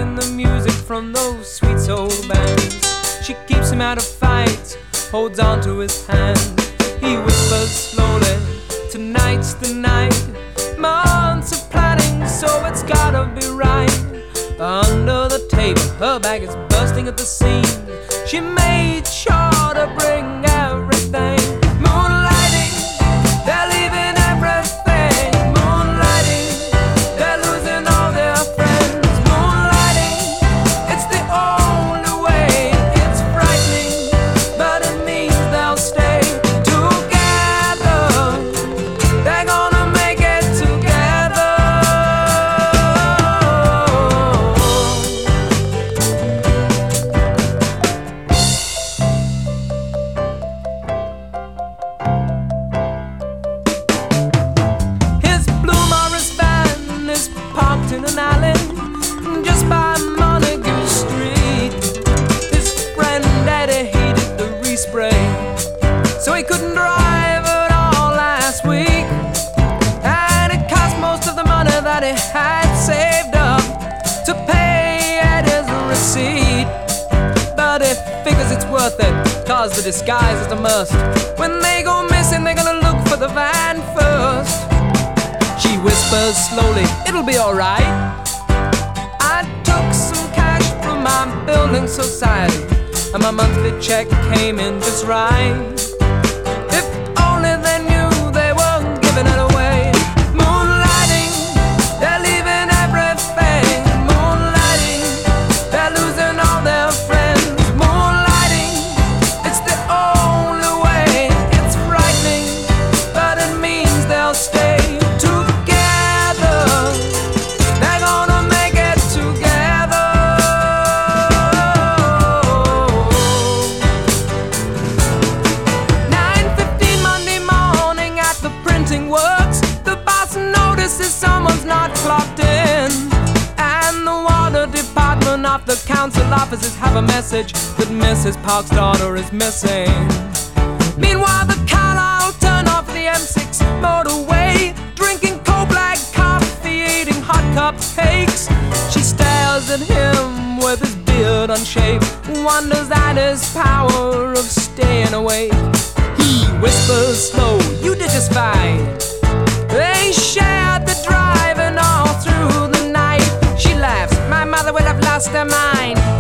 and the music from those sweet soul bands. She keeps him out of fights, holds on to his hand. He whispers slowly, tonight's the night. Months of planning, so it's gotta be right. Under the table, her bag is bursting at the seams. She made sure to bring everything. Moonlighting, they're leaving everything. Moonlighting, they're losing all their friends. Moonlighting, it's the only way. It's frightening, but it means they'll stay together. They're gonna make it together. His Blue Morris van is parked in an alley just by Montague Street. His friend Eddie hated the respray, so he couldn't drive at all last week. And it cost most of the money that he had saved up to pay Eddie's receipt. But he figures it's worth it, cause the disguise is a must. When they go missing, they're gonna look for the van first. She whispers slowly, it'll be alright. I took some cash from my building society, and my monthly check came in just right. If only they knew they weren't giving it away. Moonlighting, they're leaving everything. Moonlighting, they're losing all their friends. Moonlighting, it's the only way. It's frightening, but it means they'll stay together. They're gonna make it together. 9:15 Monday morning at the printing works. The boss notices someone's not clocked in, and the water department of the council offices have a message that Mrs. Park's daughter is missing. Meanwhile, the Carlisle turn off the M6 motorway, drinking cold black coffee, eating hot cupcakes. She stares at him with his beard unshaved, wonders at his power of staying awake. He whispers slow, you did just fine. They shared the drive and all through the night. She laughs, my mother will have lost her mind.